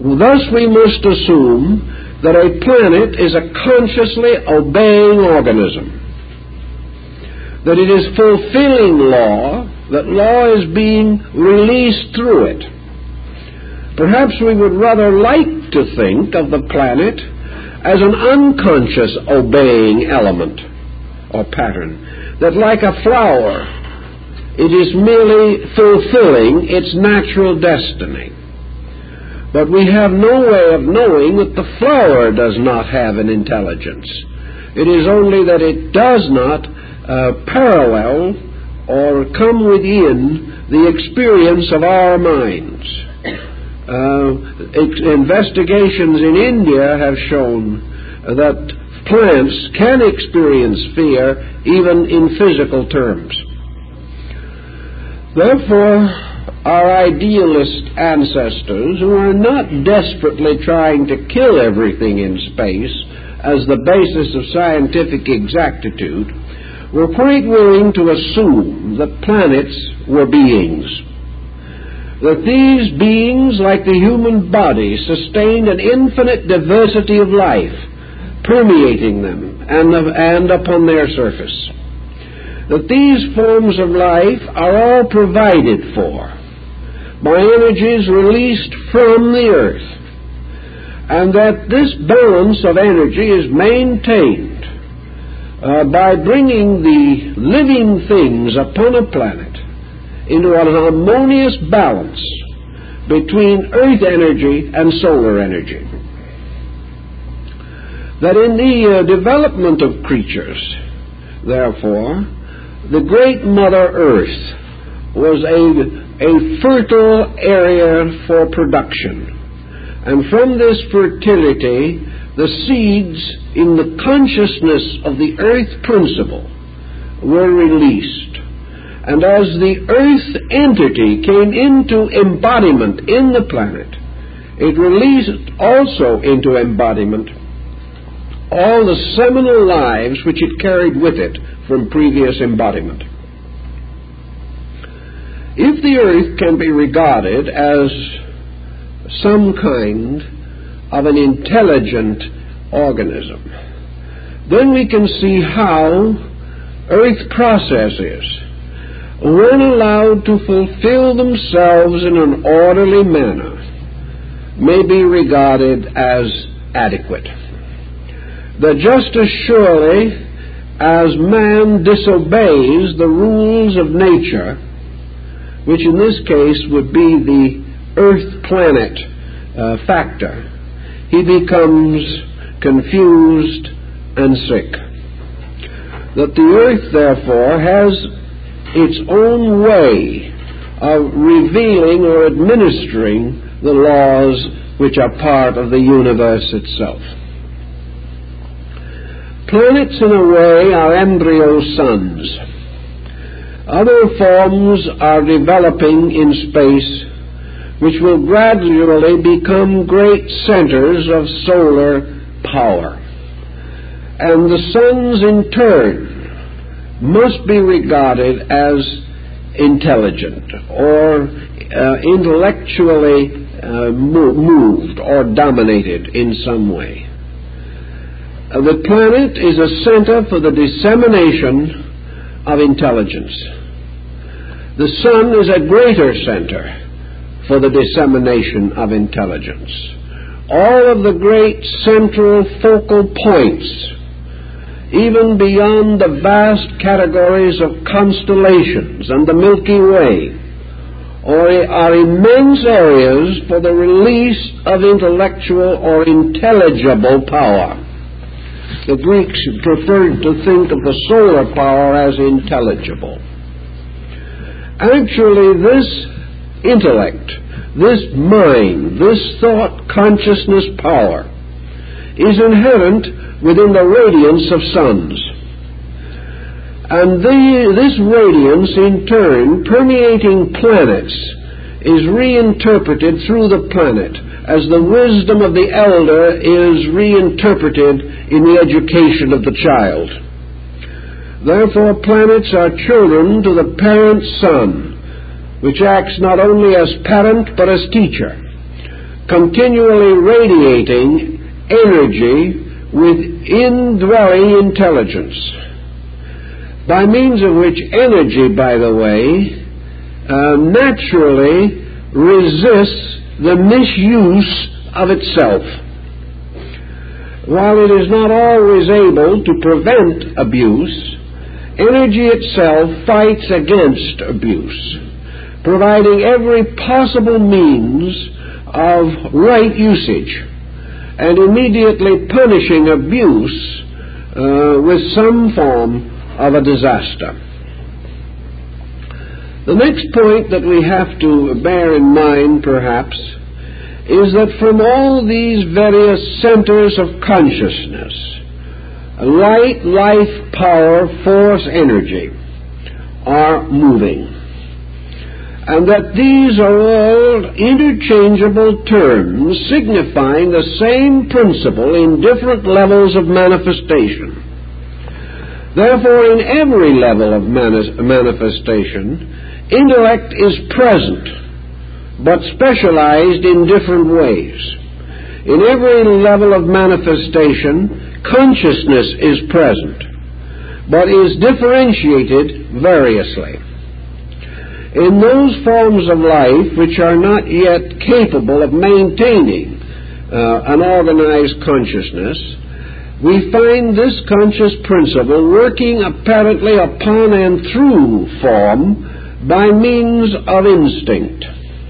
Thus we must assume that a planet is a consciously obeying organism, that it is fulfilling law, that law is being released through it. Perhaps we would rather like to think of the planet as an unconscious obeying element or pattern, that like a flower, it is merely fulfilling its natural destiny. But we have no way of knowing that the flower does not have an intelligence. It is only that it does not parallel or come within the experience of our minds. Investigations in India have shown that plants can experience fear even in physical terms. Therefore, our idealist ancestors, who are not desperately trying to kill everything in space as the basis of scientific exactitude, were quite willing to assume that planets were beings, that these beings, like the human body, sustained an infinite diversity of life permeating them and upon their surface, that these forms of life are all provided for by energies released from the earth, and that this balance of energy is maintained by bringing the living things upon a planet into an harmonious balance between earth energy and solar energy. That in the development of creatures, therefore, the great Mother Earth was a fertile area for production. And from this fertility, the seeds in the consciousness of the earth principle were released. And as the earth entity came into embodiment in the planet, it released also into embodiment all the seminal lives which it carried with it from previous embodiment. If the earth can be regarded as some kind of an intelligent organism, then we can see how earth processes, when allowed to fulfill themselves in an orderly manner, may be regarded as adequate. That just as surely as man disobeys the rules of nature, which in this case would be the earth-planet factor, he becomes confused and sick. That the earth, therefore, has its own way of revealing or administering the laws which are part of the universe itself. Planets, in a way, are embryo suns. Other forms are developing in space which will gradually become great centers of solar power. And the suns, in turn, must be regarded as intelligent or intellectually moved or dominated in some way. The planet is a center for the dissemination of intelligence. The sun is a greater center for the dissemination of intelligence. All of the great central focal points, even beyond the vast categories of constellations and the Milky Way, are immense areas for the release of intellectual or intelligible power. The Greeks preferred to think of the solar power as intelligible. Actually, this intellect, this mind, this thought consciousness power is inherent within the radiance of suns. And this radiance, in turn, permeating planets, is reinterpreted through the planet as the wisdom of the elder is reinterpreted in the education of the child. Therefore, planets are children to the parent sun, which acts not only as parent but as teacher, continually radiating energy with indwelling intelligence, by means of which energy, by the way, naturally resists the misuse of itself. While it is not always able to prevent abuse, energy itself fights against abuse, providing every possible means of right usage and immediately punishing abuse with some form of a disaster. The next point that we have to bear in mind, perhaps, is that from all these various centers of consciousness, light, life, power, force, energy are moving, and that these are all interchangeable terms signifying the same principle in different levels of manifestation. Therefore, in every level of manifestation, intellect is present, but specialized in different ways. In every level of manifestation, consciousness is present, but is differentiated variously. In those forms of life which are not yet capable of maintaining an organized consciousness, we find this conscious principle working apparently upon and through form by means of instinct.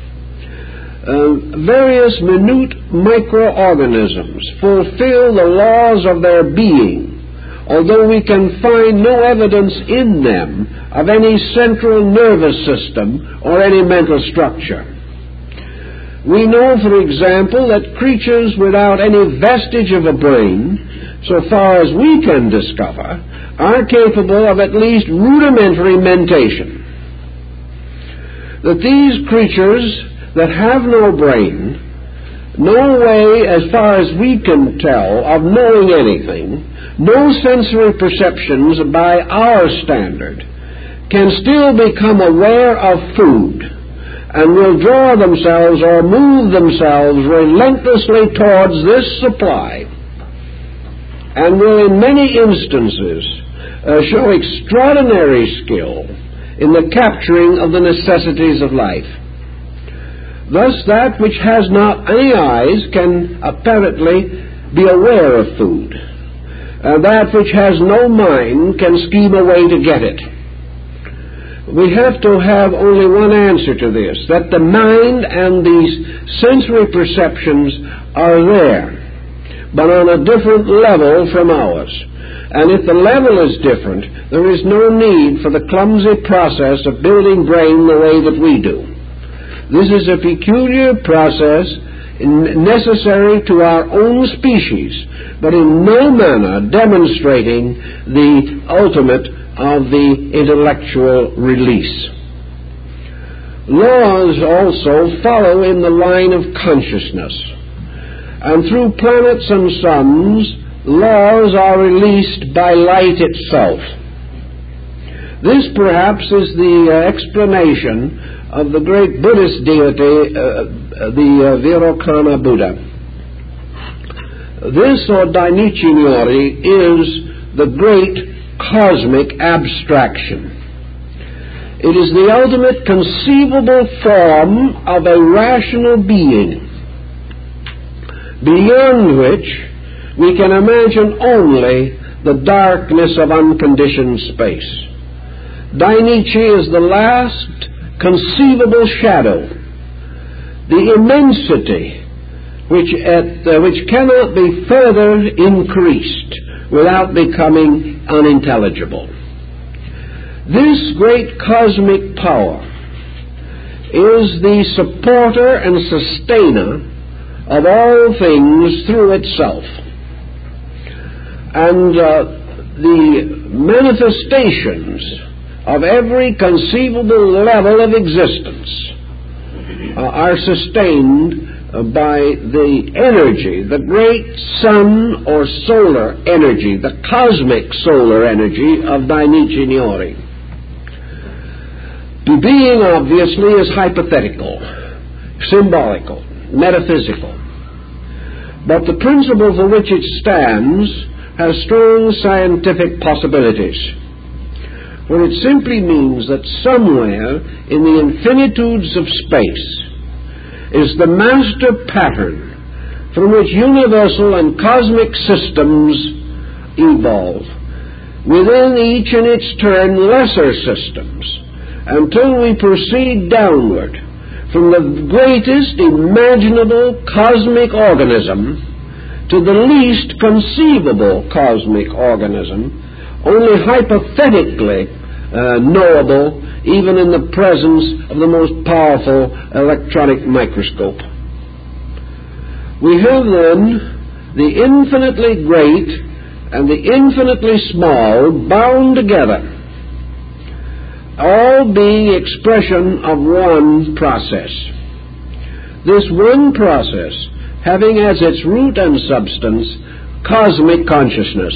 Various minute microorganisms fulfill the laws of their being, although we can find no evidence in them of any central nervous system or any mental structure. We know, for example, that creatures without any vestige of a brain, so far as we can discover, are capable of at least rudimentary mentation. That these creatures that have no brain, no way, as far as we can tell, of knowing anything, no sensory perceptions by our standard, can still become aware of food and will draw themselves or move themselves relentlessly towards this supply, and will in many instances show extraordinary skill in the capturing of the necessities of life. Thus, that which has not any eyes can apparently be aware of food, and that which has no mind can scheme a way to get it. We have to have only one answer to this, that the mind and these sensory perceptions are there, but on a different level from ours. And if the level is different, there is no need for the clumsy process of building brain the way that we do. This is a peculiar process necessary to our own species, but in no manner demonstrating the ultimate of the intellectual release. Laws also follow in the line of consciousness, and through planets and suns, laws are released by light itself. This perhaps is the explanation of the great Buddhist deity, the Vairocana Buddha. This, or Dainichi Nyori, is the great cosmic abstraction. It is the ultimate conceivable form of a rational being, beyond which we can imagine only the darkness of unconditioned space. Dainichi is the last conceivable shadow, the immensity which cannot be further increased without becoming unintelligible. This great cosmic power is the supporter and sustainer of all things through itself. And the manifestations of every conceivable level of existence are sustained by the energy, the great sun or solar energy, the cosmic solar energy of Dainichi Nyori. The being, obviously, is hypothetical, symbolical. metaphysical. But the principle for which it stands has strong scientific possibilities. For it simply means that somewhere in the infinitudes of space is the master pattern from which universal and cosmic systems evolve, within each in its turn lesser systems, until we proceed downward from the greatest imaginable cosmic organism to the least conceivable cosmic organism, only hypothetically knowable even in the presence of the most powerful electronic microscope. We have then the infinitely great and the infinitely small bound together, all being expression of one process. This one process having as its root and substance cosmic consciousness.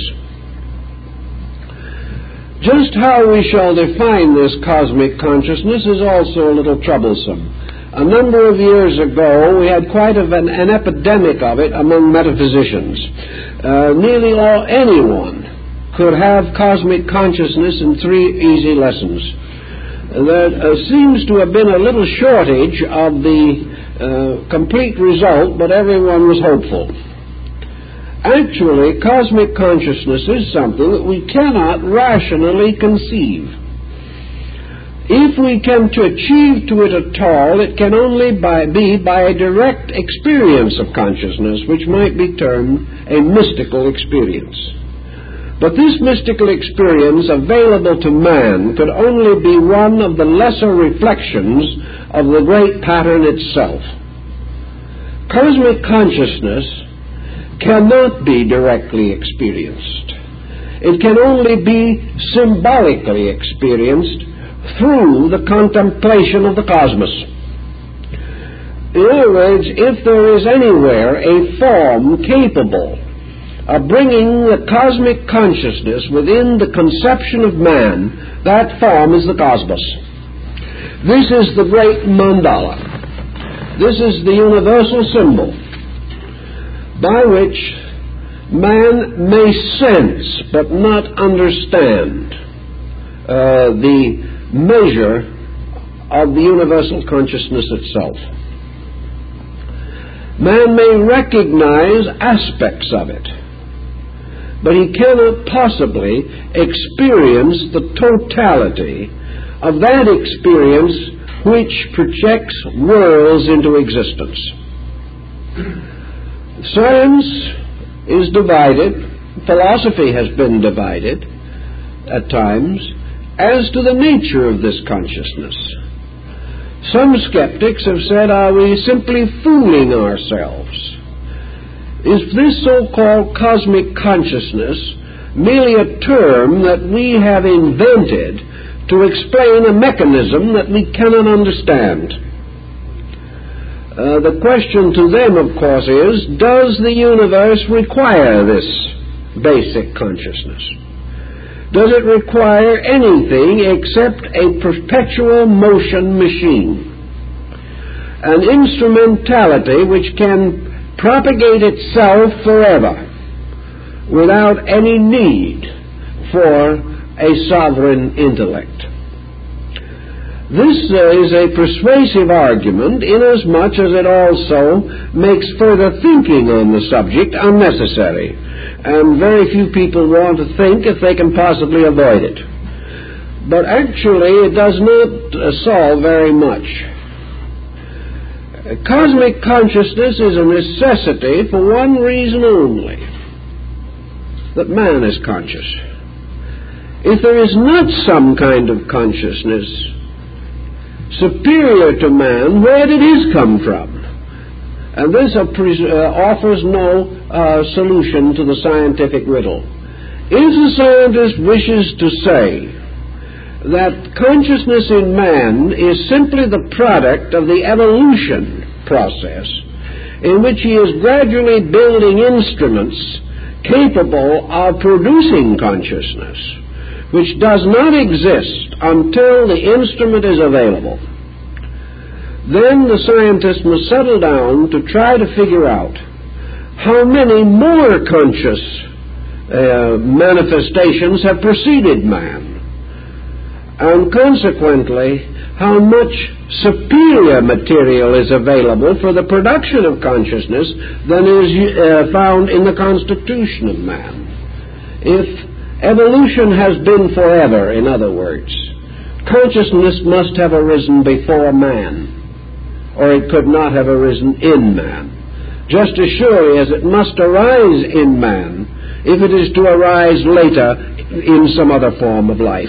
Just how we shall define this cosmic consciousness is also a little troublesome. A number of years ago, we had quite an epidemic of it among metaphysicians. Nearly anyone could have cosmic consciousness in 3 easy lessons. There seems to have been a little shortage of the complete result, but everyone was hopeful. Actually, cosmic consciousness is something that we cannot rationally conceive. If we can to achieve to it at all, it can only be by a direct experience of consciousness, which might be termed a mystical experience. But this mystical experience available to man could only be one of the lesser reflections of the great pattern itself. Cosmic consciousness cannot be directly experienced. It can only be symbolically experienced through the contemplation of the cosmos. In other words, if there is anywhere a form capable of bringing the cosmic consciousness within the conception of man, that form is the cosmos. This is the great mandala. This is the universal symbol by which man may sense but not understand the measure of the universal consciousness itself. Man may recognize aspects of it, but he cannot possibly experience the totality of that experience which projects worlds into existence. Science is divided, philosophy has been divided at times, as to the nature of this consciousness. Some skeptics have said, are we simply fooling ourselves? Is this so-called cosmic consciousness merely a term that we have invented to explain a mechanism that we cannot understand? The question to them, of course, is, does the universe require this basic consciousness? Does it require anything except a perpetual motion machine? An instrumentality which can propagate itself forever without any need for a sovereign intellect. This is a persuasive argument inasmuch as it also makes further thinking on the subject unnecessary, and very few people want to think if they can possibly avoid it. But actually it does not solve very much. Cosmic consciousness is a necessity for one reason only: that man is conscious. If there is not some kind of consciousness superior to man, where did his come from? And this offers no solution to the scientific riddle. If the scientist wishes to say that consciousness in man is simply the product of the evolution process, in which he is gradually building instruments capable of producing consciousness, which does not exist until the instrument is available, then the scientist must settle down to try to figure out how many more conscious manifestations have preceded man, and consequently how much superior material is available for the production of consciousness than is found in the constitution of man. If evolution has been forever, in other words, consciousness must have arisen before man, or it could not have arisen in man, just as surely as it must arise in man if it is to arise later in some other form of life.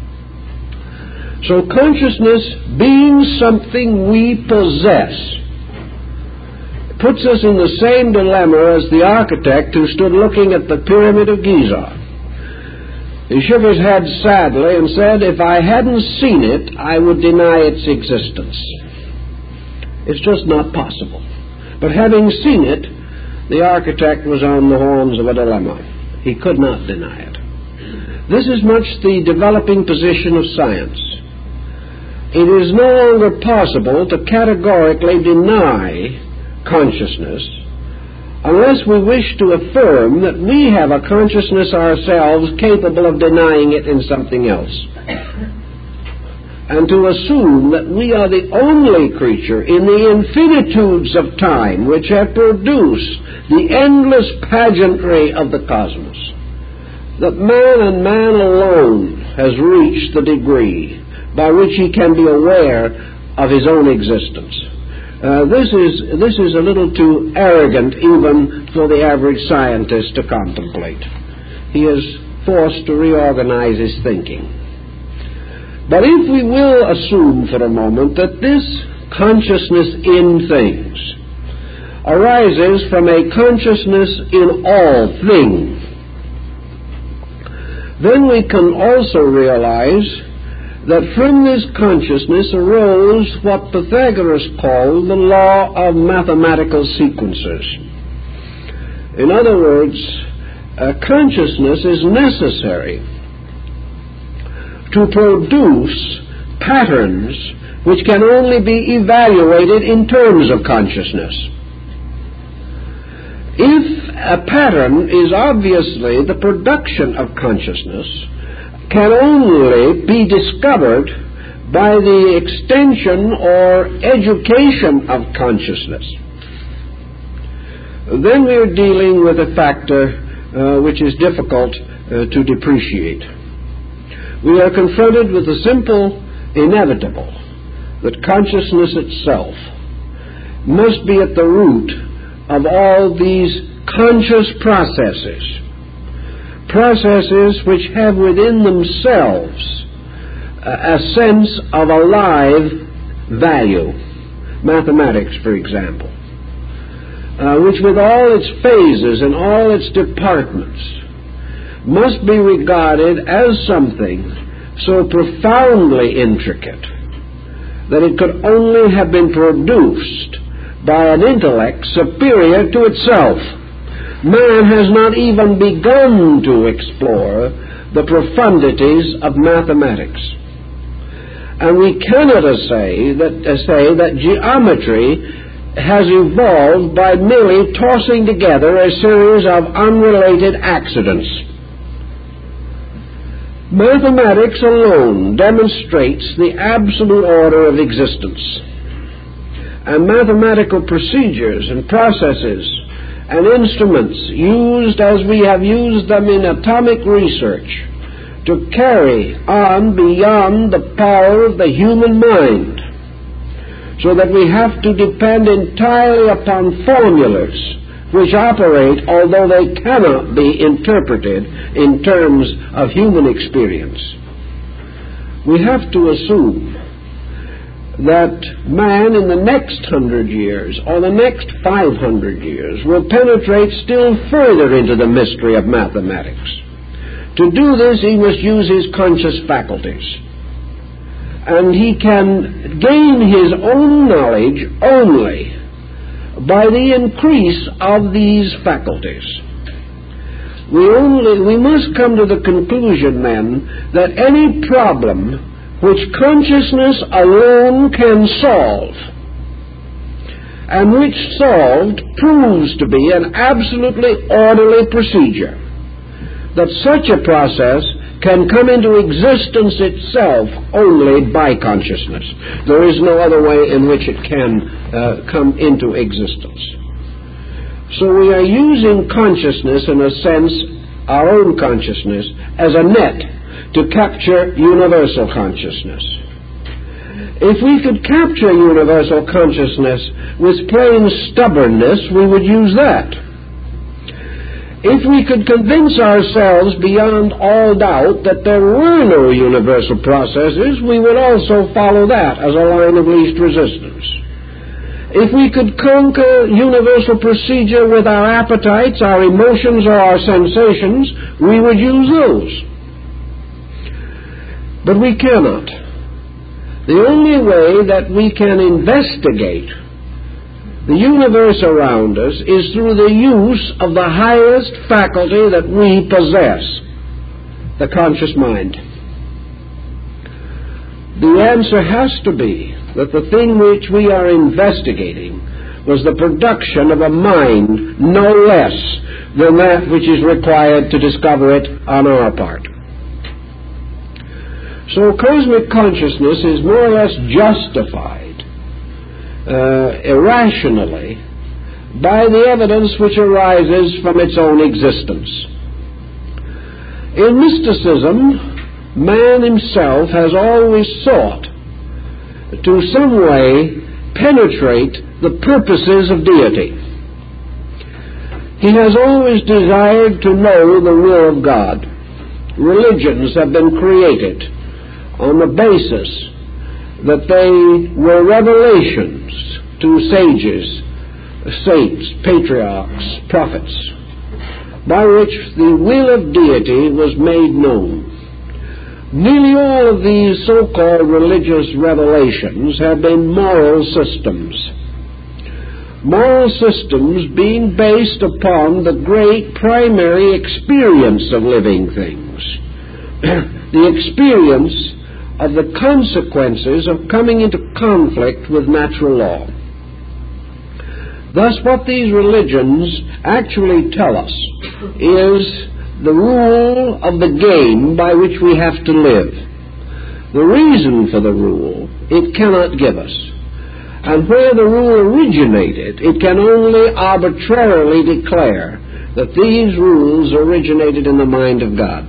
So consciousness, being something we possess, puts us in the same dilemma as the architect who stood looking at the Pyramid of Giza. He shook his head sadly and said, "If I hadn't seen it, I would deny its existence. It's just not possible." But having seen it, the architect was on the horns of a dilemma. He could not deny it. This is much the developing position of science. It is no longer possible to categorically deny consciousness unless we wish to affirm that we have a consciousness ourselves capable of denying it in something else, and to assume that we are the only creature in the infinitudes of time which have produced the endless pageantry of the cosmos, that man and man alone has reached the degree by which he can be aware of his own existence. This is a little too arrogant even for the average scientist to contemplate. He is forced to reorganize his thinking. But if we will assume for a moment that this consciousness in things arises from a consciousness in all things, then we can also realize that from this consciousness arose what Pythagoras called the law of mathematical sequences. In other words, consciousness is necessary to produce patterns which can only be evaluated in terms of consciousness. If a pattern is obviously the production of consciousness, can only be discovered by the extension or education of consciousness, then we are dealing with a factor which is difficult to depreciate. We are confronted with the simple inevitable that consciousness itself must be at the root of all these conscious processes which have within themselves a sense of a live value. Mathematics, for example, which with all its phases and all its departments must be regarded as something so profoundly intricate that it could only have been produced by an intellect superior to itself. Man has not even begun to explore the profundities of mathematics. And we cannot say that geometry has evolved by merely tossing together a series of unrelated accidents. Mathematics alone demonstrates the absolute order of existence. And mathematical procedures and processes and instruments used as we have used them in atomic research to carry on beyond the power of the human mind, so that we have to depend entirely upon formulas which operate, although they cannot be interpreted in terms of human experience. We have to assume that man in the next 100 years or the next 500 years will penetrate still further into the mystery of mathematics. To do this, he must use his conscious faculties. And he can gain his own knowledge only by the increase of these faculties. We must come to the conclusion then that any problem which consciousness alone can solve and which solved proves to be an absolutely orderly procedure, that such a process can come into existence itself only by consciousness. There is no other way in which it can come into existence. So we are using consciousness, in a sense, our own consciousness, as a net to capture universal consciousness. If we could capture universal consciousness with plain stubbornness, we would use that. If we could convince ourselves beyond all doubt that there were no universal processes, we would also follow that as a line of least resistance. If we could conquer universal procedure with our appetites, our emotions, or our sensations, we would use those. But we cannot. The only way that we can investigate the universe around us is through the use of the highest faculty that we possess, the conscious mind. The answer has to be that the thing which we are investigating was the production of a mind no less than that which is required to discover it on our part. So cosmic consciousness is more or less justified irrationally by the evidence which arises from its own existence. In mysticism, man himself has always sought to some way penetrate the purposes of deity. He has always desired to know the will of God. Religions have been created on the basis that they were revelations to sages, saints, patriarchs, prophets, by which the will of deity was made known. Nearly all of these so-called religious revelations have been moral systems. Moral systems being based upon the great primary experience of living things. The experience of the consequences of coming into conflict with natural law. Thus, what these religions actually tell us is the rule of the game by which we have to live. The reason for the rule it cannot give us. And where the rule originated, it can only arbitrarily declare that these rules originated in the mind of God.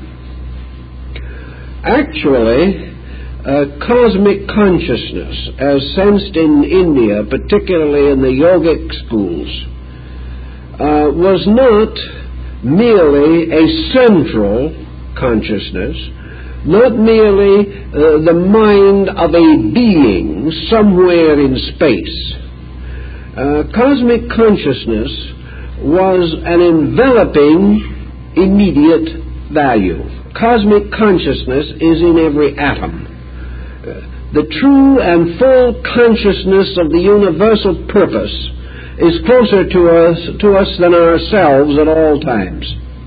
Actually, cosmic consciousness, as sensed in India, particularly in the yogic schools, was not merely a central consciousness, not merely the mind of a being somewhere in space. Cosmic consciousness was an enveloping immediate value. Cosmic consciousness is in every atom. The true and full consciousness of the universal purpose is closer to us than ourselves at all times.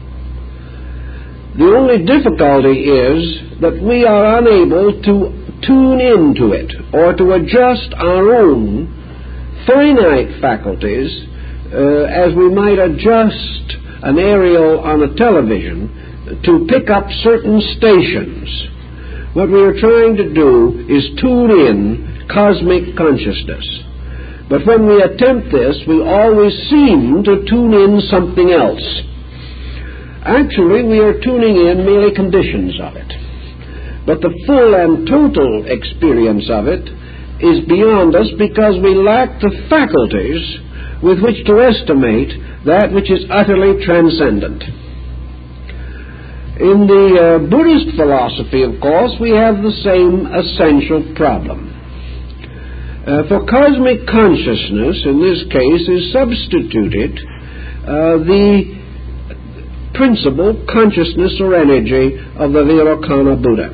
The only difficulty is that we are unable to tune into it or to adjust our own finite faculties as we might adjust an aerial on a television to pick up certain stations. What we are trying to do is tune in cosmic consciousness. But when we attempt this, we always seem to tune in something else. Actually, we are tuning in merely conditions of it. But the full and total experience of it is beyond us because we lack the faculties with which to estimate that which is utterly transcendent. In the Buddhist philosophy, of course, we have the same essential problem. For cosmic consciousness, in this case, is substituted the principal consciousness or energy of the Vairocana Buddha.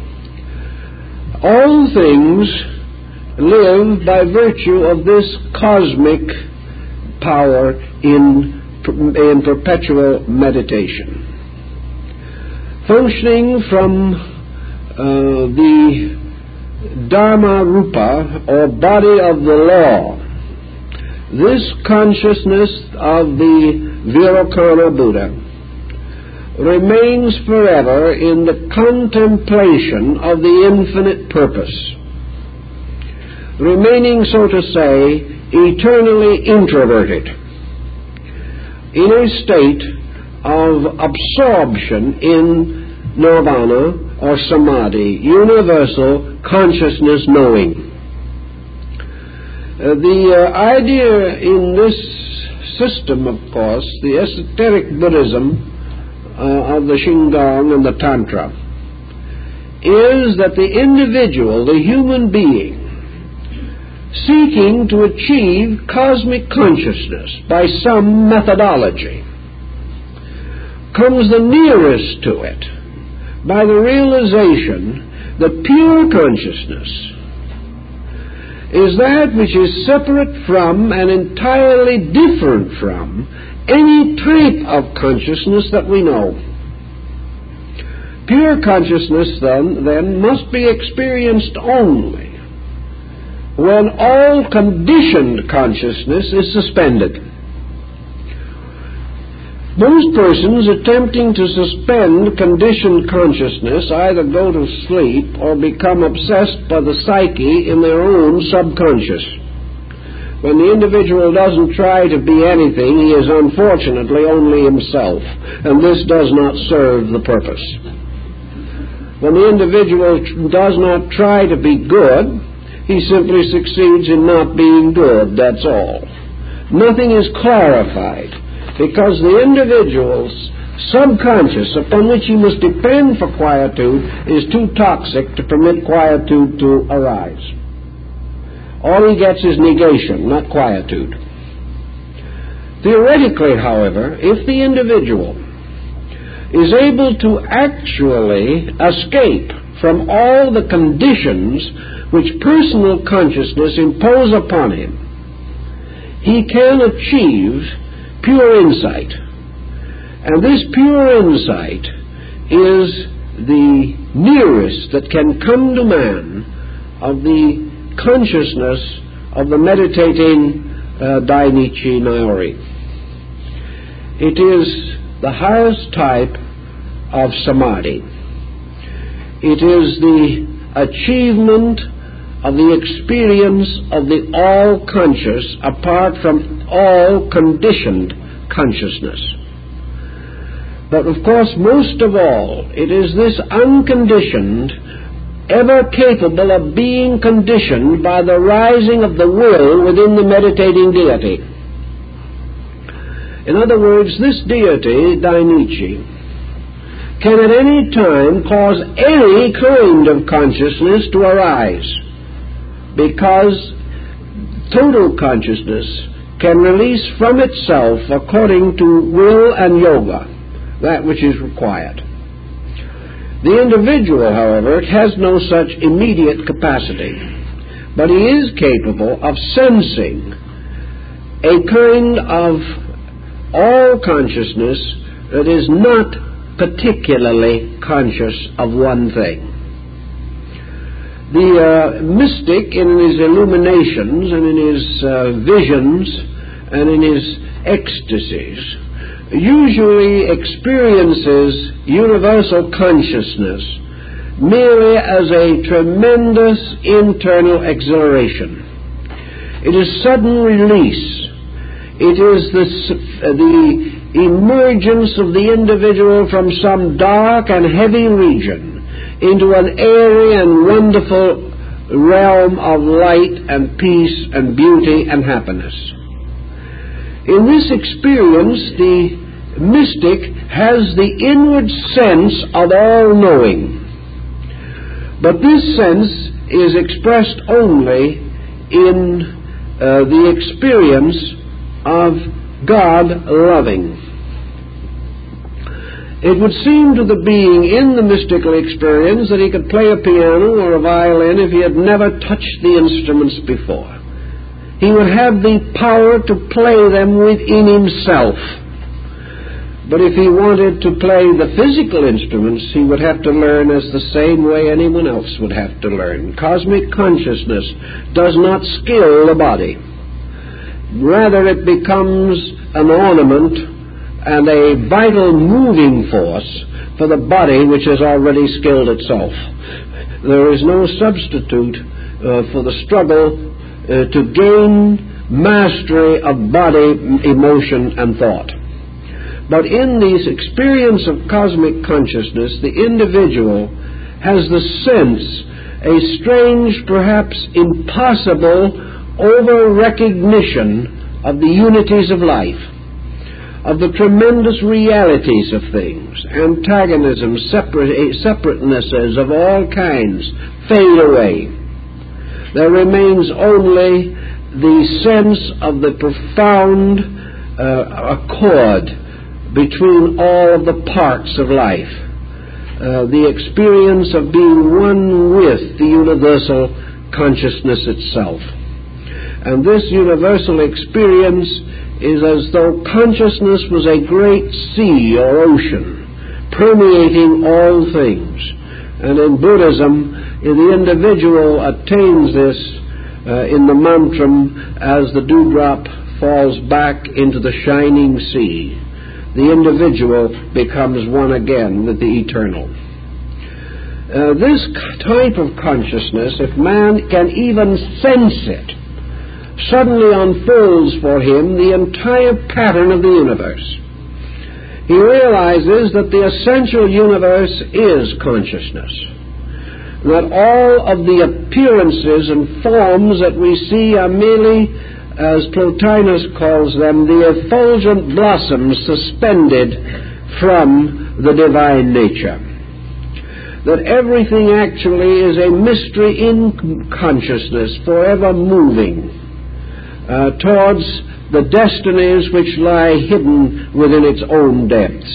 All things live by virtue of this cosmic power in perpetual meditation. Functioning from the Dharma Rupa, or body of the law, this consciousness of the Vairocana Buddha remains forever in the contemplation of the infinite purpose, remaining, so to say, eternally introverted, in a state of absorption in nirvana or samadhi, universal consciousness knowing. The idea in this system, of course, the esoteric Buddhism of the Shingon and the Tantra, is that the individual, the human being, seeking to achieve cosmic consciousness by some methodology, comes the nearest to it by the realization that pure consciousness is that which is separate from and entirely different from any type of consciousness that we know. Pure consciousness, then must be experienced only when all conditioned consciousness is suspended. Most persons attempting to suspend conditioned consciousness either go to sleep or become obsessed by the psyche in their own subconscious. When the individual doesn't try to be anything, he is unfortunately only himself, and this does not serve the purpose. When the individual does not try to be good, he simply succeeds in not being good, that's all. Nothing is clarified, because the individual's subconscious, upon which he must depend for quietude, is too toxic to permit quietude to arise. All he gets is negation, not quietude. Theoretically, however, if the individual is able to actually escape from all the conditions which personal consciousness impose upon him, he can achieve pure insight. And this pure insight is the nearest that can come to man of the consciousness of the meditating Dainichi Naori. It is the highest type of samadhi. It is the achievement of the experience of the all-conscious apart from all conditioned consciousness. But of course, most of all, it is this unconditioned, ever capable of being conditioned by the rising of the will within the meditating deity. In other words, this deity, Dainichi, can at any time cause any kind of consciousness to arise, because total consciousness can release from itself, according to will and yoga, that which is required. The individual, however, has no such immediate capacity, but he is capable of sensing a kind of all consciousness that is not particularly conscious of one thing. The mystic, in his illuminations and in his visions and in his ecstasies, usually experiences universal consciousness merely as a tremendous internal exhilaration. It is sudden release. It is the emergence of the individual from some dark and heavy region into an airy and wonderful realm of light and peace and beauty and happiness. In this experience, the mystic has the inward sense of all-knowing. But this sense is expressed only in the experience of God loving. It would seem to the being in the mystical experience that he could play a piano or a violin if he had never touched the instruments before. He would have the power to play them within himself. But if he wanted to play the physical instruments, he would have to learn as the same way anyone else would have to learn. Cosmic consciousness does not skill the body. Rather, it becomes an ornament and a vital moving force for the body which is already skilled itself. There is no substitute for the struggle to gain mastery of body, emotion, and thought. But in this experience of cosmic consciousness, the individual has the sense, a strange, perhaps impossible, over-recognition of the unities of life, of the tremendous realities of things. Antagonisms, separatenesses of all kinds fade away. There remains only the sense of the profound accord between all of the parts of life, the experience of being one with the universal consciousness itself. And this universal experience is as though consciousness was a great sea or ocean, permeating all things. And in Buddhism, the individual attains this in the mantram as the dewdrop falls back into the shining sea. The individual becomes one again with the eternal. This type of consciousness, if man can even sense it, suddenly unfolds for him the entire pattern of the universe. He realizes that the essential universe is consciousness, that all of the appearances and forms that we see are merely, as Plotinus calls them, the effulgent blossoms suspended from the divine nature. That everything actually is a mystery in consciousness, forever moving towards the destinies which lie hidden within its own depths.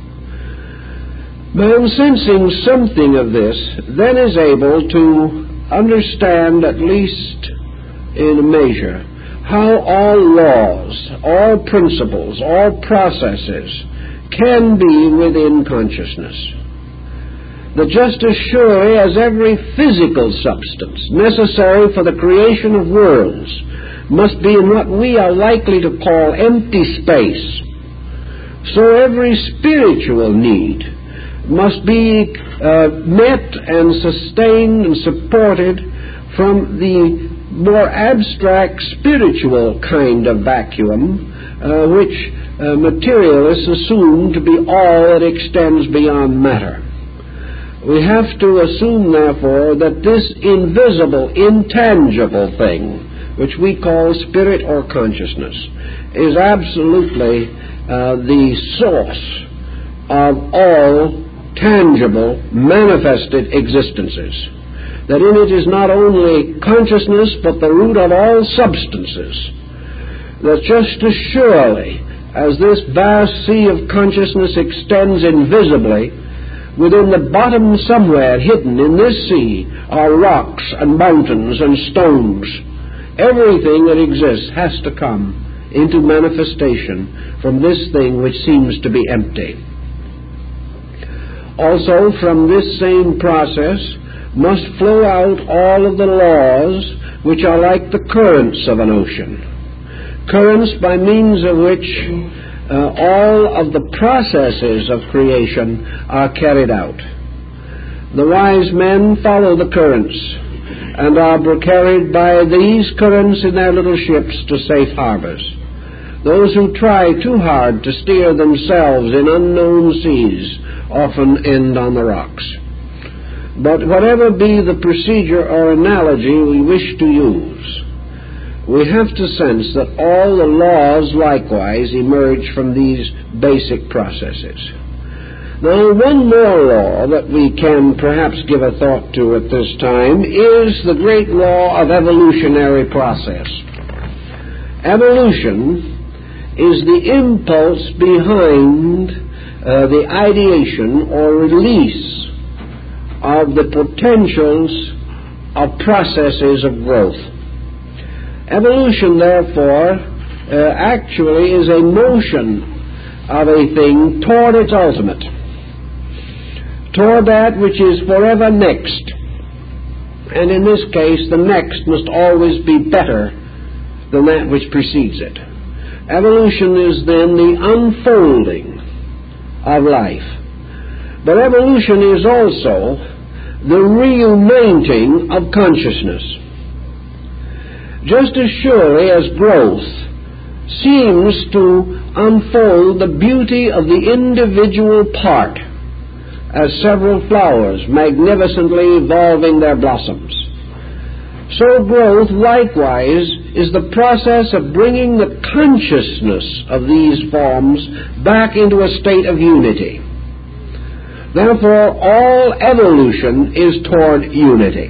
Man, sensing something of this, then is able to understand, at least in a measure, how all laws, all principles, all processes can be within consciousness. That just as surely as every physical substance necessary for the creation of worlds must be in what we are likely to call empty space, so every spiritual need must be met and sustained and supported from the more abstract spiritual kind of vacuum which materialists assume to be all that extends beyond matter. We have to assume, therefore, that this invisible, intangible thing, which we call spirit or consciousness, is absolutely the source of all tangible, manifested existences. That in it is not only consciousness, but the root of all substances. That just as surely as this vast sea of consciousness extends invisibly, within the bottom somewhere hidden in this sea are rocks and mountains and stones. Everything that exists has to come into manifestation from this thing which seems to be empty. Also, from this same process must flow out all of the laws which are like the currents of an ocean. Currents by means of which all of the processes of creation are carried out. The wise men follow the currents and are carried by these currents in their little ships to safe harbors. Those who try too hard to steer themselves in unknown seas often end on the rocks. But whatever be the procedure or analogy we wish to use, we have to sense that all the laws likewise emerge from these basic processes. Now, one more law that we can perhaps give a thought to at this time is the great law of evolutionary process. Evolution is the impulse behind the ideation or release of the potentials of processes of growth. Evolution, therefore, actually is a motion of a thing toward its ultimate, toward that which is forever next. And in this case, the next must always be better than that which precedes it. Evolution is then the unfolding of life. But evolution is also the reuniting of consciousness. Just as surely as growth seems to unfold the beauty of the individual part as several flowers magnificently evolving their blossoms, so growth likewise is the process of bringing the consciousness of these forms back into a state of unity. Therefore, all evolution is toward unity.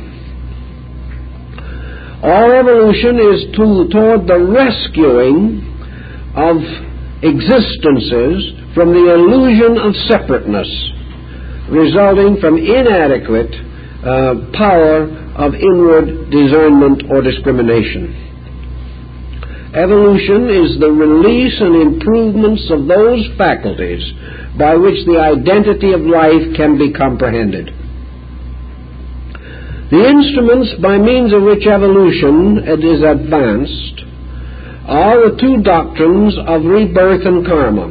All evolution is toward the rescuing of existences from the illusion of separateness, resulting from inadequate power of inward discernment or discrimination. Evolution is the release and improvements of those faculties by which the identity of life can be comprehended. The instruments by means of which evolution is advanced are the two doctrines of rebirth and karma.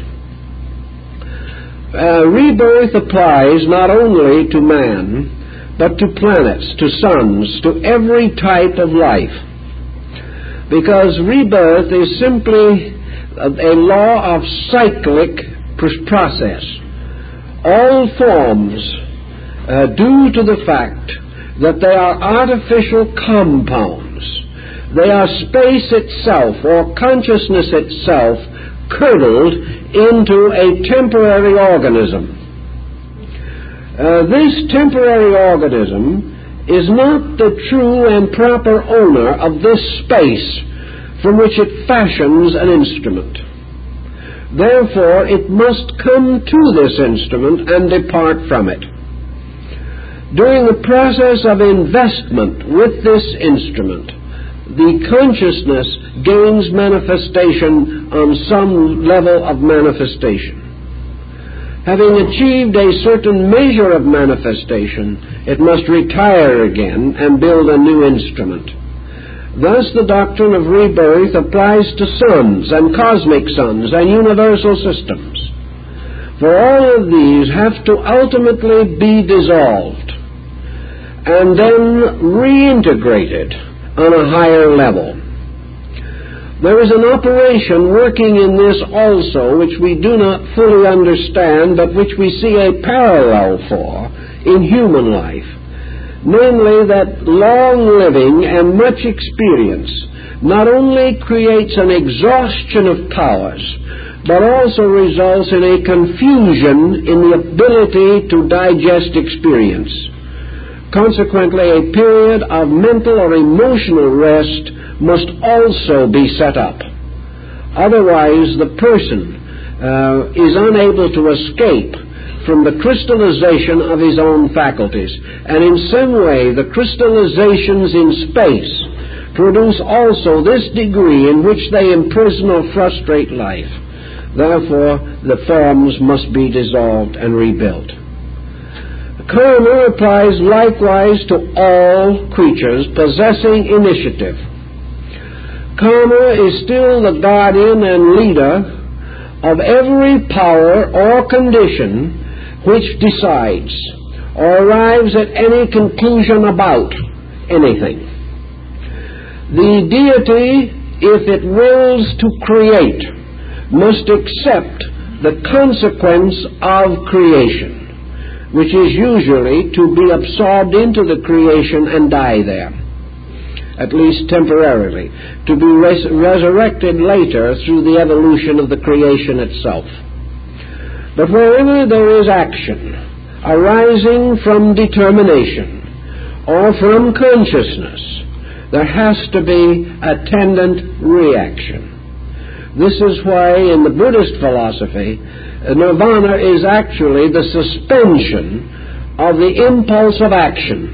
Rebirth applies not only to man, but to planets, to suns, to every type of life. Because rebirth is simply a law of cyclic process. All forms, due to the fact that they are artificial compounds, they are space itself or consciousness itself curdled into a temporary organism. This temporary organism is not the true and proper owner of this space from which it fashions an instrument. Therefore, it must come to this instrument and depart from it. During the process of investment with this instrument, the consciousness gains manifestation on some level of manifestation. Having achieved a certain measure of manifestation, it must retire again and build a new instrument. Thus, the doctrine of rebirth applies to suns and cosmic suns and universal systems. For all of these have to ultimately be dissolved and then reintegrated on a higher level. There is an operation working in this also which we do not fully understand, but which we see a parallel for in human life, namely that long living and much experience not only creates an exhaustion of powers, but also results in a confusion in the ability to digest experience. Consequently, a period of mental or emotional rest must also be set up. Otherwise, the person is unable to escape from the crystallization of his own faculties. And in some way, the crystallizations in space produce also this degree in which they imprison or frustrate life. Therefore, the forms must be dissolved and rebuilt. Karma applies likewise to all creatures possessing initiative. Karma is still the guardian and leader of every power or condition which decides or arrives at any conclusion about anything. The deity, if it wills to create, must accept the consequence of creation, which is usually to be absorbed into the creation and die there, at least temporarily, to be resurrected later through the evolution of the creation itself. But wherever there is action arising from determination or from consciousness, there has to be attendant reaction. This is why in the Buddhist philosophy, nirvana is actually the suspension of the impulse of action.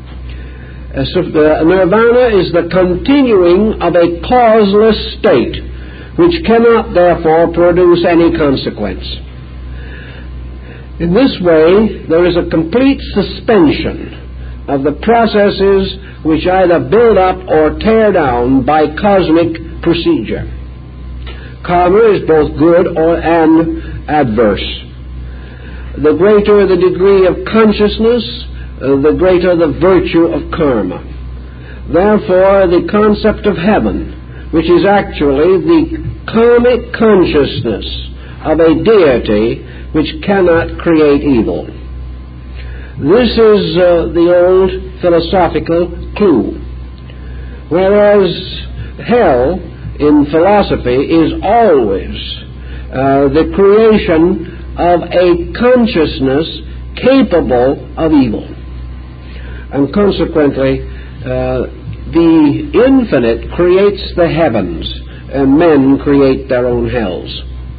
Nirvana is the continuing of a causeless state, which cannot therefore produce any consequence. In this way, there is a complete suspension of the processes which either build up or tear down by cosmic procedure. Karma is both good and adverse. The greater the degree of consciousness, the greater the virtue of karma. Therefore, the concept of heaven, which is actually the karmic consciousness of a deity which cannot create evil. This is the old philosophical clue. Whereas hell in philosophy is always the creation of a consciousness capable of evil. And consequently, the infinite creates the heavens, and men create their own hells.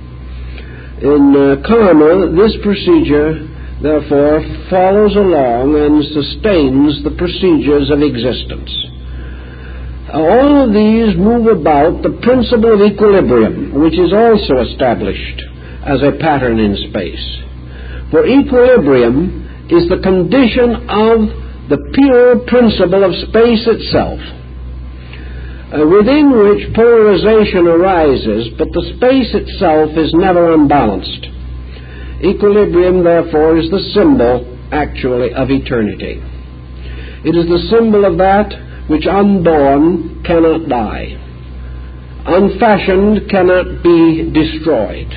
In karma, this procedure, therefore, follows along and sustains the procedures of existence. All of these move about the principle of equilibrium, which is also established as a pattern in space. For equilibrium is the condition of the pure principle of space itself, within which polarization arises, but the space itself is never unbalanced. Equilibrium, therefore, is the symbol, actually, of eternity. It is the symbol of that which unborn cannot die, unfashioned cannot be destroyed.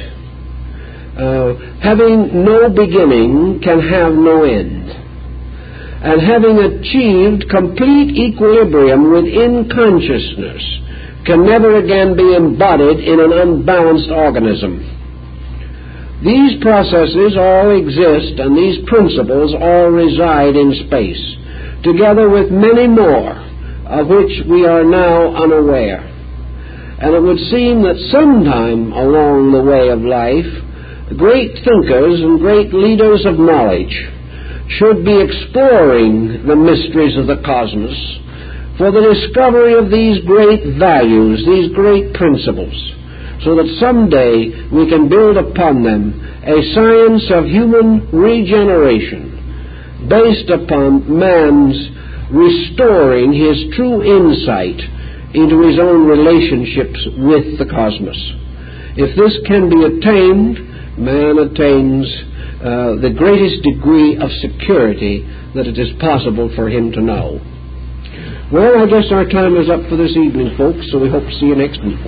Having no beginning can have no end. And having achieved complete equilibrium within consciousness can never again be embodied in an unbalanced organism. These processes all exist, and these principles all reside in space, together with many more of which we are now unaware. And it would seem that sometime along the way of life, great thinkers and great leaders of knowledge should be exploring the mysteries of the cosmos for the discovery of these great values, these great principles, so that someday we can build upon them a science of human regeneration based upon man's restoring his true insight into his own relationships with the cosmos. If this can be attained, man attains the greatest degree of security that it is possible for him to know. Well, I guess our time is up for this evening, folks, so we hope to see you next week.